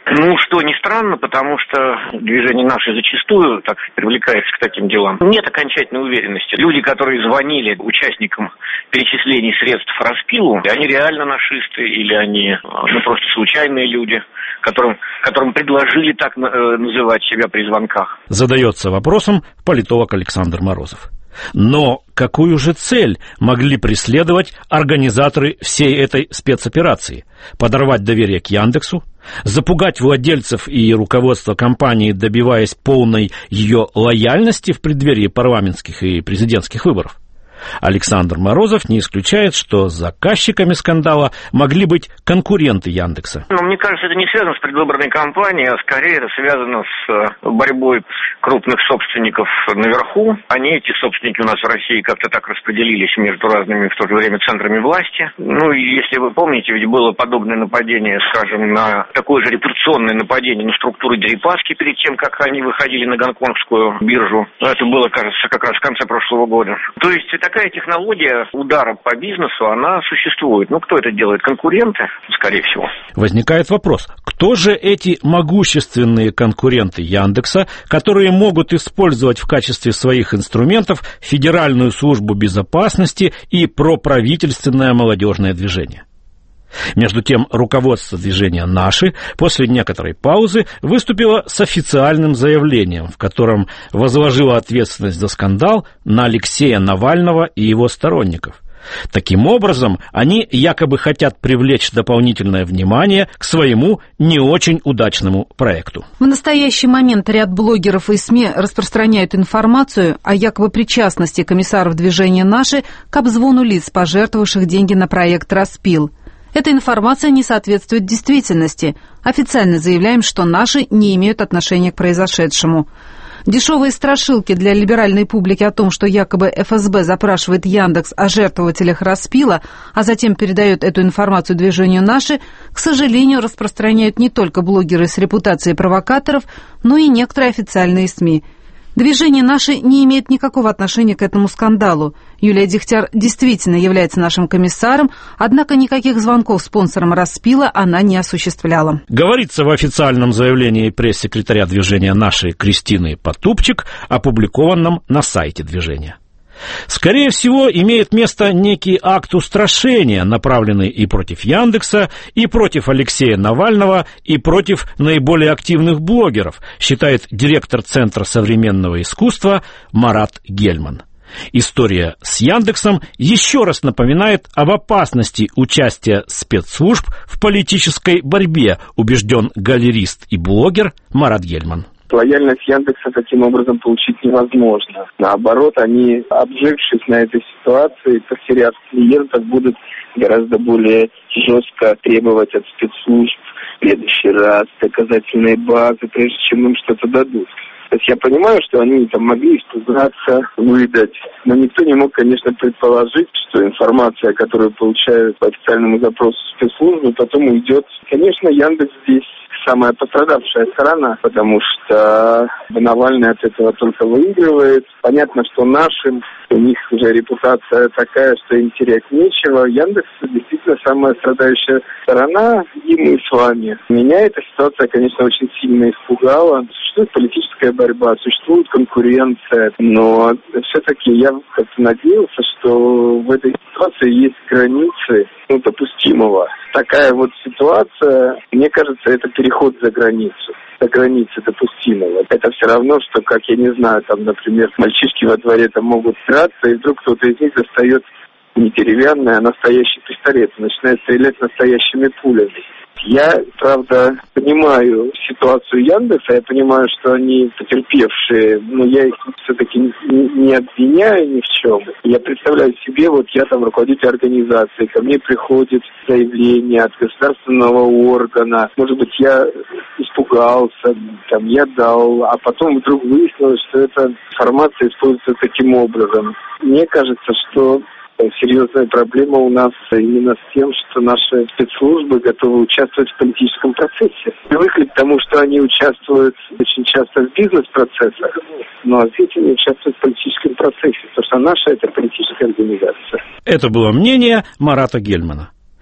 [SPEAKER 18] Ну, что не странно, потому что движение наше зачастую так привлекается к таким делам. Нет окончательной уверенности. Люди, которые звонили участникам перечислений средств распилу, они реально нашисты или они просто случайные люди, которым предложили так называть себя при звонках.
[SPEAKER 17] Задается вопросом политолог Александр Морозов. Но какую же цель могли преследовать организаторы всей этой спецоперации? Подорвать доверие к Яндексу? Запугать владельцев и руководство компании, добиваясь полной ее лояльности в преддверии парламентских и президентских выборов? Александр Морозов не исключает, что заказчиками скандала могли быть конкуренты Яндекса.
[SPEAKER 18] Но мне кажется, это не связано с предвыборной кампанией, а скорее это связано с борьбой крупных собственников наверху. Они, эти собственники у нас в России, как-то так распределились между разными в то же время центрами власти. Ну и если вы помните, ведь было подобное нападение, скажем, на такое же репутационное нападение на структуры Дерипаски перед тем, как они выходили на гонконгскую биржу. Это было, кажется, как раз в конце прошлого года. То есть такая технология удара по бизнесу, она существует. Ну, кто это делает? Конкуренты, скорее всего.
[SPEAKER 17] Возникает вопрос, кто же эти могущественные конкуренты Яндекса, которые могут использовать в качестве своих инструментов Федеральную службу безопасности и проправительственное молодежное движение? Между тем, руководство движения «Наши» после некоторой паузы выступило с официальным заявлением, в котором возложило ответственность за скандал на Алексея Навального и его сторонников. Таким образом, они якобы хотят привлечь дополнительное внимание к своему не очень удачному проекту.
[SPEAKER 19] В настоящий момент ряд блогеров и СМИ распространяют информацию о якобы причастности комиссаров движения «Наши» к обзвону лиц, пожертвовавших деньги на проект «Распил». Эта информация не соответствует действительности. Официально заявляем, что наши не имеют отношения к произошедшему. Дешевые страшилки для либеральной публики о том, что якобы ФСБ запрашивает Яндекс о жертвователях Распила, а затем передает эту информацию движению «Наши», к сожалению, распространяют не только блогеры с репутацией провокаторов, но и некоторые официальные СМИ. Движение «Наши» не имеет никакого отношения к этому скандалу. Юлия Дегтяр действительно является нашим комиссаром, однако никаких звонков спонсорам «Распила» она не осуществляла.
[SPEAKER 17] Говорится в официальном заявлении пресс-секретаря движения «Наши» Кристины Потупчик, опубликованном на сайте движения. Скорее всего, имеет место некий акт устрашения, направленный и против Яндекса, и против Алексея Навального, и против наиболее активных блогеров, считает директор Центра современного искусства Марат Гельман. История с Яндексом еще раз напоминает об опасности участия спецслужб в политической борьбе, убежден галерист и блогер Марат Гельман.
[SPEAKER 10] Лояльность Яндекса таким образом получить невозможно. Наоборот, они, обжившись на этой ситуации, потеряв клиентов, будут гораздо более жестко требовать от спецслужб в следующий раз доказательные базы, прежде чем им что-то дадут. То есть я понимаю, что они там могли испугаться, выдать, но никто не мог, конечно, предположить, что информация, которую получают по официальному запросу спецслужбы, потом уйдет. Конечно, Яндекс здесь самая пострадавшая сторона, потому что Навальный от этого только выигрывает. Понятно, что нашим, у них уже репутация такая, что им терять нечего. Яндекс действительно самая страдающая сторона, и мы с вами. Меня эта ситуация, конечно, очень сильно испугала. Существует политическая борьба, существует конкуренция, но все-таки я как-то надеялся, что в этой ситуации есть границы допустимого. Такая вот ситуация, мне кажется, это переход за границу. До границы допустимого. Это все равно, что, как я не знаю, там, например, мальчишки во дворе там могут драться, и вдруг кто-то из них достает не деревянный, а настоящий пистолет и начинает стрелять настоящими пулями. Я, правда, понимаю ситуацию Яндекса, я понимаю, что они потерпевшие, но я их все-таки не обвиняю ни в чем. Я представляю себе, вот я там руководитель организации, ко мне приходит заявление от государственного органа, может быть, я испугался, там, я дал, а потом вдруг выяснилось, что эта информация используется таким образом. Мне кажется, что серьезная проблема у нас именно с тем, что наши спецслужбы готовы участвовать в политическом процессе. Привыкли к тому, что они участвуют очень часто в бизнес-процессах, но здесь они участвуют в политическом процессе, потому что наша — это политическая организация.
[SPEAKER 17] Это было мнение Марата Гельмана.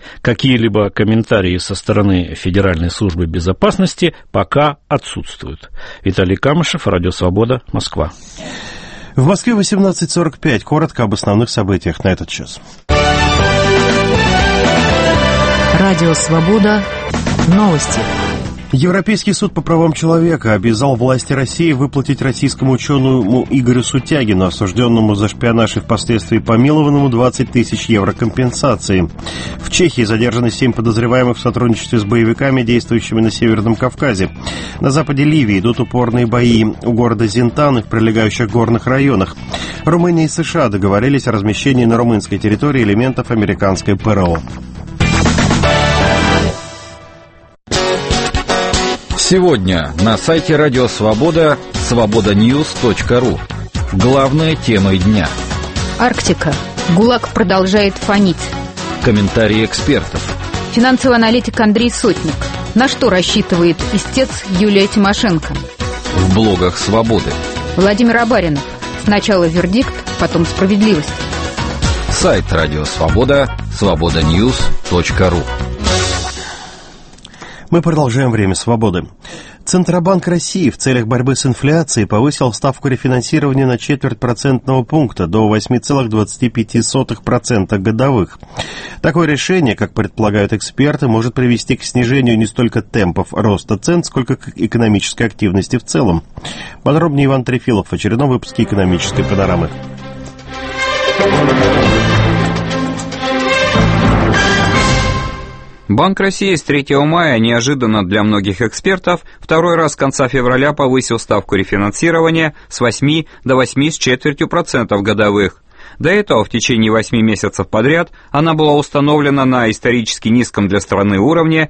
[SPEAKER 17] Какие-либо комментарии со стороны Федеральной службы безопасности пока отсутствуют. Виталий Камышев, Радио Свобода, Москва.
[SPEAKER 1] В Москве 18:45. Коротко об основных событиях на этот час.
[SPEAKER 4] Радио Свобода. Новости.
[SPEAKER 1] Европейский суд по правам человека обязал власти России выплатить российскому ученому Игорю Сутягину, осужденному за шпионаж и впоследствии помилованному, 20 тысяч евро компенсации. В Чехии задержаны 7 подозреваемых в сотрудничестве с боевиками, действующими на Северном Кавказе. На западе Ливии идут упорные бои у города Зинтан и в прилегающих горных районах. Румыния и США договорились о размещении на румынской территории элементов американской ПРО.
[SPEAKER 16] Сегодня на сайте Радио Свобода свободаньюз.ру. Главная тема дня.
[SPEAKER 20] Арктика. ГУЛАГ продолжает фонить.
[SPEAKER 16] Комментарии экспертов.
[SPEAKER 20] Финансовый аналитик Андрей Сотник. На что рассчитывает истец Юлия Тимошенко?
[SPEAKER 16] В блогах Свободы.
[SPEAKER 20] Владимир Абаринов. Сначала вердикт, потом справедливость.
[SPEAKER 16] Сайт Радио Свобода свободаньюз.ру.
[SPEAKER 1] Мы продолжаем «Время свободы». Центробанк России в целях борьбы с инфляцией повысил ставку рефинансирования на 0,25 процентного пункта до 8,25% годовых. Такое решение, как предполагают эксперты, может привести к снижению не столько темпов роста цен, сколько к экономической активности в целом. Подробнее Иван Трефилов в очередном выпуске «Экономической панорамы».
[SPEAKER 21] Банк России с 3 мая неожиданно для многих экспертов второй раз с конца февраля повысил ставку рефинансирования с 8 до 8,25% годовых. До этого в течение 8 месяцев подряд она была установлена на исторически низком для страны уровне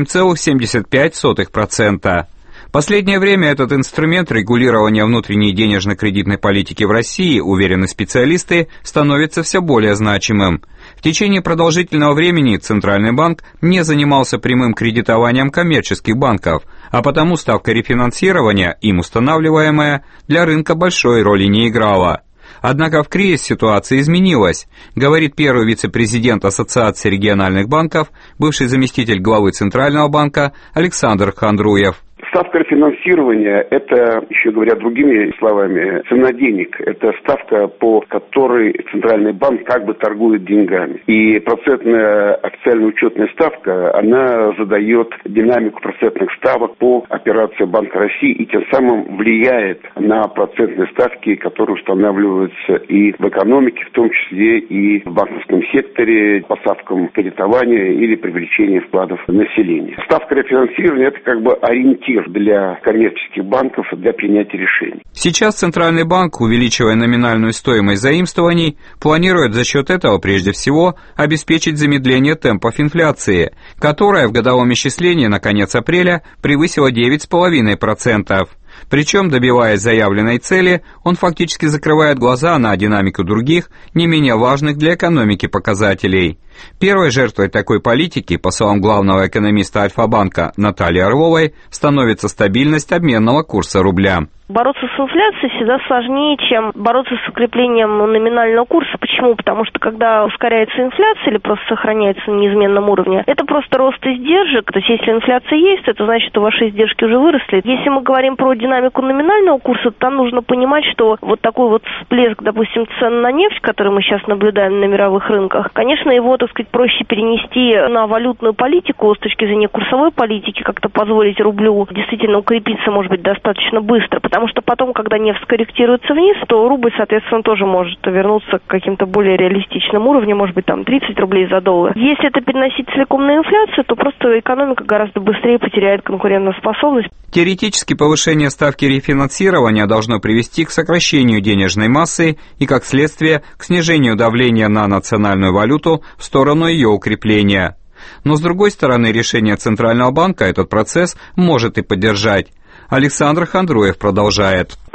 [SPEAKER 21] 7,75%. Последнее время этот инструмент регулирования внутренней денежно-кредитной политики в России, уверены специалисты, становится все более значимым. В течение продолжительного времени Центральный банк не занимался прямым кредитованием коммерческих банков, а потому ставка рефинансирования, им устанавливаемая, для рынка большой роли не играла. Однако в кризис ситуация изменилась, говорит первый вице-президент Ассоциации региональных банков, бывший заместитель главы Центрального банка Александр Хандруев.
[SPEAKER 22] Ставка рефинансирования – это, еще говоря другими словами, цена денег. Это ставка, по которой Центральный банк как бы торгует деньгами. И процентная официальная учетная ставка, она задает динамику процентных ставок по операции Банка России и тем самым влияет на процентные ставки, которые устанавливаются и в экономике, в том числе и в банковском секторе, по ставкам кредитования или привлечения вкладов населения. Ставка рефинансирования – это как бы ориентир для коммерческих банков для принятия решений.
[SPEAKER 21] Сейчас Центральный банк, увеличивая номинальную стоимость заимствований, планирует за счет этого прежде всего обеспечить замедление темпов инфляции, которая в годовом исчислении на конец апреля превысила 9,5%. Причем, добиваясь заявленной цели, он фактически закрывает глаза на динамику других, не менее важных для экономики показателей. Первой жертвой такой политики, по словам главного экономиста Альфа-банка Натальи Орловой, становится стабильность обменного курса рубля.
[SPEAKER 23] Бороться с инфляцией всегда сложнее, чем бороться с укреплением номинального курса. Почему? Потому что когда ускоряется инфляция или просто сохраняется на неизменном уровне, это просто рост издержек. То есть если инфляция есть, это значит, что ваши издержки уже выросли. Если мы говорим про динамику номинального курса, то там нужно понимать, что вот такой вот всплеск, допустим, цен на нефть, который мы сейчас наблюдаем на мировых рынках, конечно, его, так сказать, проще перенести на валютную политику с точки зрения курсовой политики, как-то позволить рублю действительно укрепиться, может быть, достаточно быстро, потому что потом, когда нефть скорректируется вниз, то рубль, соответственно, тоже может вернуться к каким-то более реалистичным уровням, может быть, там 30 рублей за доллар. Если это переносить целиком на инфляцию, то просто экономика гораздо быстрее потеряет конкурентоспособность.
[SPEAKER 21] Теоретически повышение ставки рефинансирования должно привести к сокращению денежной массы и, как следствие, к снижению давления на национальную валюту в сторону ее укрепления. Но, с другой стороны, решение Центрального банка этот процесс может и поддержать. Александр Хандруев продолжает.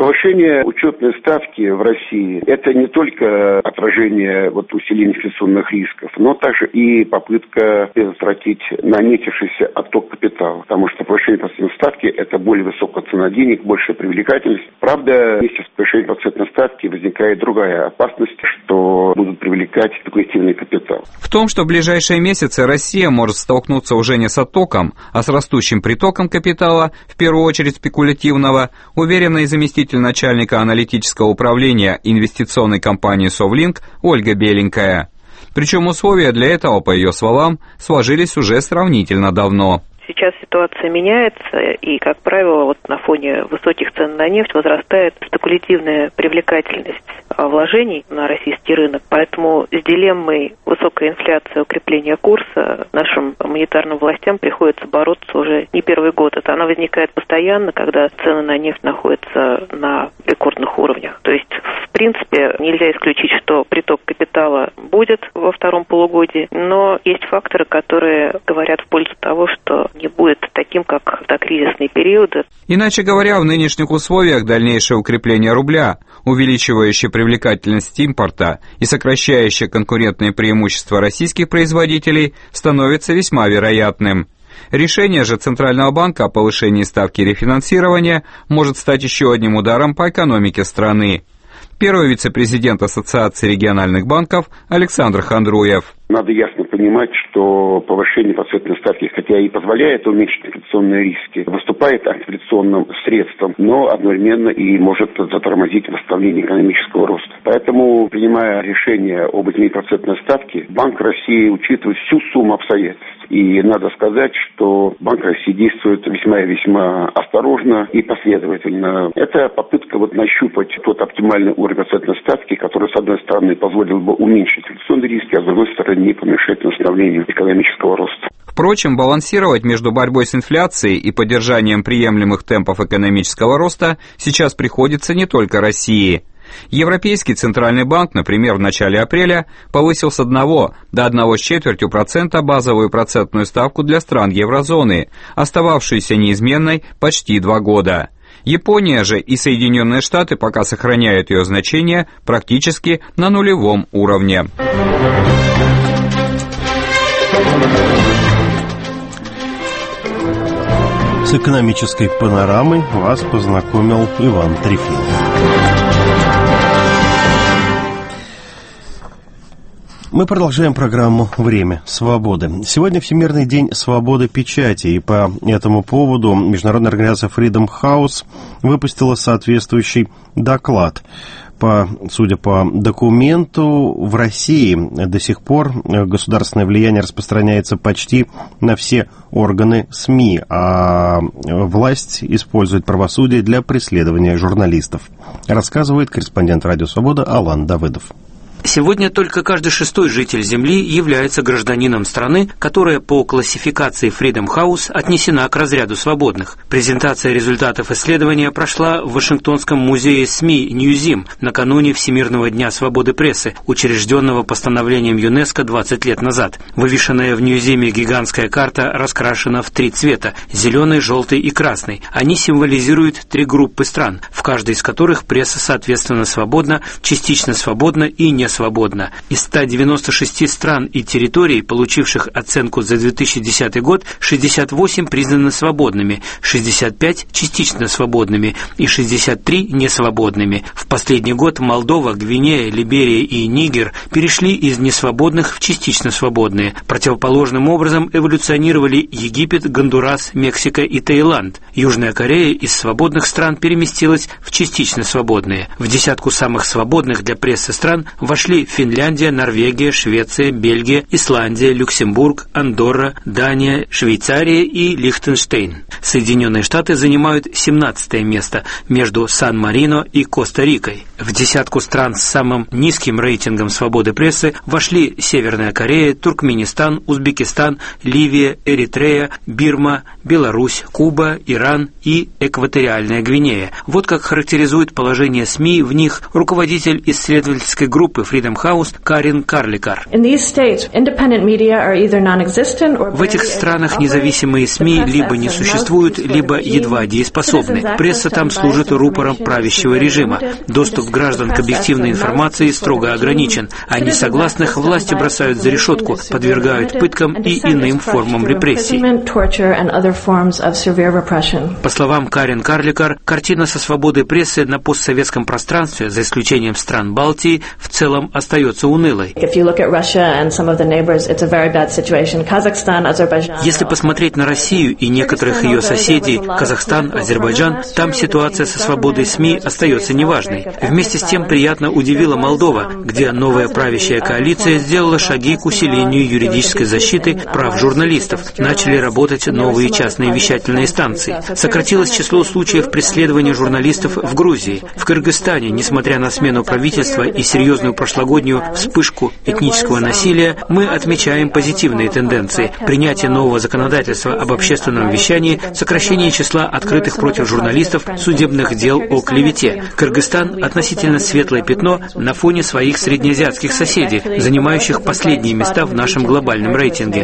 [SPEAKER 22] Повышение учетной ставки в России – это не только отражение усиления инфляционных рисков, но также и попытка предотвратить наметившийся отток капитала. Потому что повышение процентной ставки – это более высокая цена денег, большая привлекательность. Правда, вместе с повышением процентной ставки возникает другая опасность, что будут привлекать спекулятивный капитал.
[SPEAKER 21] В том, что в ближайшие месяцы Россия может столкнуться уже не с оттоком, а с растущим притоком капитала, в первую очередь спекулятивного, уверена и заместитель начальника аналитического управления инвестиционной компании «Совлинк» Ольга Беленькая. Причем условия для этого, по ее словам, сложились уже сравнительно давно.
[SPEAKER 2] Сейчас ситуация меняется, и, как правило, на фоне высоких цен на нефть возрастает спекулятивная привлекательность вложений на российский рынок. Поэтому с дилеммой высокая инфляция, укрепление курса нашим монетарным властям приходится бороться уже не первый год. Она возникает постоянно, когда цены на нефть находятся на рекордных уровнях. То есть, в принципе, нельзя исключить, что приток капитала будет во втором полугодии, но есть факторы, которые говорят в пользу того, что не будет таким, как в докризисные периоды.
[SPEAKER 21] Иначе говоря, в нынешних условиях дальнейшее укрепление рубля, увеличивающее привлекательность импорта и сокращающее конкурентные преимущества российских производителей, становится весьма вероятным. Решение же Центрального банка о повышении ставки рефинансирования может стать еще одним ударом по экономике страны. Первый вице-президент Ассоциации региональных банков Александр Хандруев.
[SPEAKER 22] Надо ясно понимать, что повышение процентной ставки, хотя и позволяет уменьшить инфляционные риски, выступает антиинфляционным средством, но одновременно и может затормозить восстановление экономического роста. Поэтому, принимая решение об изменении процентной ставки, Банк России учитывает всю сумму обстоятельств. И надо сказать, что Банк России действует весьма и весьма осторожно и последовательно. Это попытка нащупать тот оптимальный уровень процентной ставки, который, с одной стороны, позволил бы уменьшить инфляционные риски, а с другой стороны, не помешать восстановлению экономического роста.
[SPEAKER 21] Впрочем, балансировать между борьбой с инфляцией и поддержанием приемлемых темпов экономического роста сейчас приходится не только России. Европейский Центральный банк, например, в начале апреля повысил с 1 до 1,25% базовую процентную ставку для стран еврозоны, остававшуюся неизменной почти 2 года. Япония же и Соединенные Штаты пока сохраняют ее значение практически на нулевом уровне.
[SPEAKER 1] С экономической панорамой вас познакомил Иван Трефилов. Мы продолжаем программу «Время свободы». Сегодня Всемирный день свободы печати, и по этому поводу международная организация Freedom House выпустила соответствующий доклад. Судя по документу, в России до сих пор государственное влияние распространяется почти на все органы СМИ, а власть использует правосудие для преследования журналистов, рассказывает корреспондент «Радио Свобода» Алан Давыдов.
[SPEAKER 3] Сегодня только каждый 6-й житель Земли является гражданином страны, которая по классификации Freedom House отнесена к разряду свободных. Презентация результатов исследования прошла в Вашингтонском музее СМИ Ньюзим накануне Всемирного дня свободы прессы, учрежденного постановлением ЮНЕСКО 20 лет назад. Вывешенная в Ньюзиме гигантская карта раскрашена в 3 цвета – зеленый, желтый и красный. Они символизируют 3 группы стран, в каждой из которых пресса соответственно свободна, частично свободна и не свободно. Из 196 стран и территорий, получивших оценку за 2010 год, 68 признаны свободными, 65 частично свободными и 63 несвободными. В последний год Молдова, Гвинея, Либерия и Нигер перешли из несвободных в частично свободные. Противоположным образом эволюционировали Египет, Гондурас, Мексика и Таиланд. Южная Корея из свободных стран переместилась в частично свободные. В десятку самых свободных для прессы стран вошли Финляндия, Норвегия, Швеция, Бельгия, Исландия, Люксембург, Андорра, Дания, Швейцария и Лихтенштейн. Соединенные Штаты занимают 17 место между Сан-Марино и Коста-Рикой. В десятку стран с самым низким рейтингом свободы прессы вошли Северная Корея, Туркменистан, Узбекистан, Ливия, Эритрея, Бирма, Беларусь, Куба, Иран и Экваториальная Гвинея. Вот как характеризует положение СМИ в них руководитель исследовательской группы Freedom House Карин Карликар. В этих странах независимые СМИ либо не существуют, либо едва дееспособны. Пресса там служит рупором правящего режима. Доступ граждан к объективной информации строго ограничен, а несогласных власти бросают за решетку, подвергают пыткам и иным формам репрессий. По словам Карин Карликар, картина со свободой прессы на постсоветском пространстве, за исключением стран Балтии, в целом остается унылой. Если посмотреть на Россию и некоторых ее соседей, Казахстан, Азербайджан, там ситуация со свободой СМИ остается неважной. Вместе с тем приятно удивила Молдова, где новая правящая коалиция сделала шаги к усилению юридической защиты прав журналистов. Начали работать новые частные вещательные станции. Сократилось число случаев преследования журналистов в Грузии. В Кыргызстане, несмотря на смену правительства и серьезную прошлогоднюю вспышку этнического насилия, мы отмечаем позитивные тенденции. Принятие нового законодательства об общественном вещании, сокращение числа открытых против журналистов судебных дел о клевете. Кыргызстан – относительно светлое пятно на фоне своих среднеазиатских соседей, занимающих последние места в нашем глобальном рейтинге.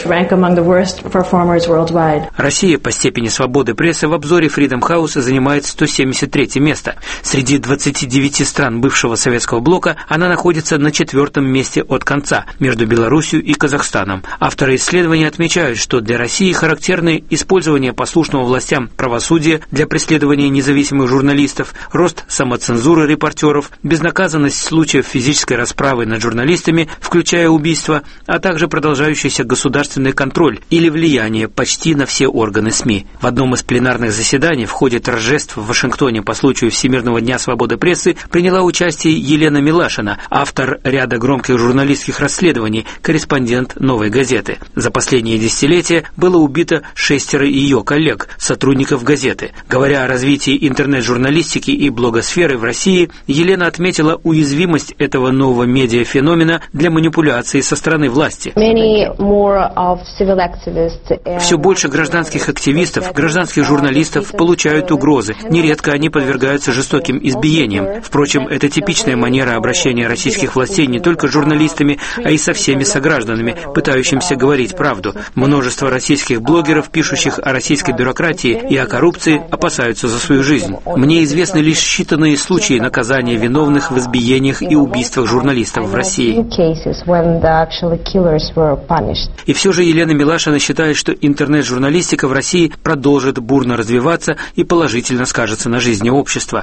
[SPEAKER 3] Россия по степени свободы прессы в обзоре Freedom House занимает 173 место. Среди 29 стран бывшего советского блока она находится на 4-м месте от конца, между Белоруссией и Казахстаном. Авторы исследования отмечают, что для России характерны использование послушного властям правосудия для преследования независимых журналистов, рост самоцензуры репортеров, безнаказанность случаев физической расправы над журналистами, включая убийства, а также продолжающийся государственный контроль или влияние почти на все органы СМИ. В одном из пленарных заседаний в ходе торжеств в Вашингтоне по случаю Всемирного дня свободы прессы приняла участие Елена Милашина, автор ряда громких журналистских расследований, корреспондент «Новой газеты». За последние десятилетия было убито 6 ее коллег, сотрудников газеты. Говоря о развитии интернет-журналистики и блогосферы в России, Елена отметила уязвимость этого нового медиафеномена для манипуляции со стороны власти. Все больше гражданских активистов, гражданских журналистов получают угрозы. Нередко они подвергаются жестоким избиениям. Впрочем, это типичная манера обращения российских властей не только с журналистами, а и со всеми согражданами, пытающимися говорить правду. Множество российских блогеров, пишущих о российской бюрократии и о коррупции, опасаются за свою жизнь. Мне известны лишь считанные случаи наказания виновных в избиениях и убийствах журналистов в России. И все же Елена Милашина считает, что интернет-журналистика в России продолжит бурно развиваться и положительно скажется на жизни общества.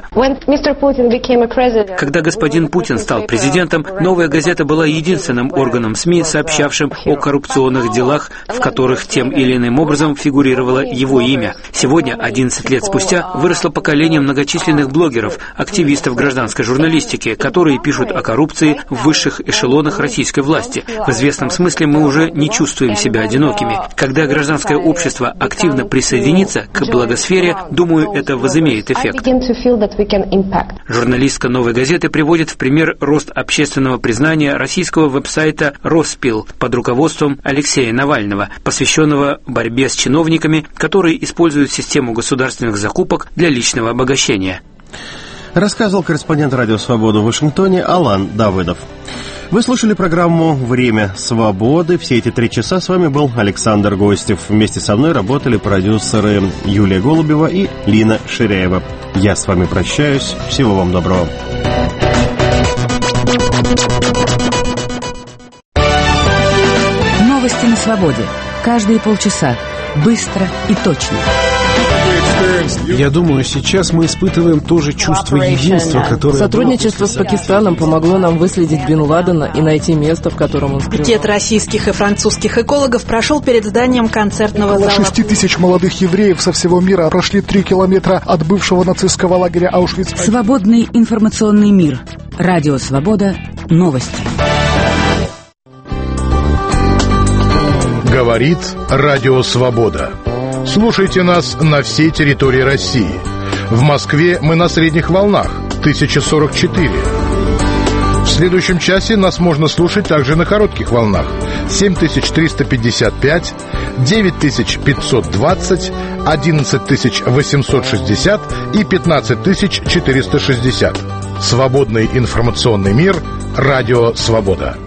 [SPEAKER 3] Когда господин Путин стал президентом, «Новая газета» была единственным органом СМИ, сообщавшим о коррупционных делах, в которых тем или иным образом фигурировало его имя. Сегодня, 11 лет спустя, выросло поколение многочисленных блогеров, активистов гражданской журналистики, которые пишут о коррупции в высших эшелонах российской власти. В известном смысле мы уже не чувствуем себя одинокими. Когда гражданское общество активно присоединится к благосфере, думаю, это возымеет эффект. Журналистка «Новой газеты» приводит в пример рост общественного признания российского веб-сайта «Роспил» под руководством Алексея Навального, посвященного борьбе с чиновниками, которые используют систему государственных закупок для личного обогащения.
[SPEAKER 1] Рассказывал корреспондент «Радио Свобода» в Вашингтоне Алан Давыдов. Вы слушали программу «Время свободы». Все эти 3 часа с вами был Александр Гостев. Вместе со мной работали продюсеры Юлия Голубева и Лина Ширяева. Я с вами прощаюсь. Всего вам доброго.
[SPEAKER 4] Новости на свободе. Каждые полчаса. Быстро и точно.
[SPEAKER 5] Я думаю, сейчас мы испытываем то же чувство единства, которое...
[SPEAKER 6] Сотрудничество с Пакистаном помогло нам выследить Бин Ладена и найти место, в котором он скрылся.
[SPEAKER 7] Пикет российских и французских экологов прошел перед зданием концертного зала.
[SPEAKER 24] 6 тысяч молодых евреев со всего мира прошли 3 километра от бывшего нацистского лагеря Аушвиц.
[SPEAKER 4] Свободный информационный мир. Радио Свобода. Новости.
[SPEAKER 25] Говорит Радио Свобода. Слушайте нас на всей территории России. В Москве мы на средних волнах 1044. В следующем часе нас можно слушать также на коротких волнах 7355, 9520, 11860 и 15460. Свободный информационный мир Радио «Свобода».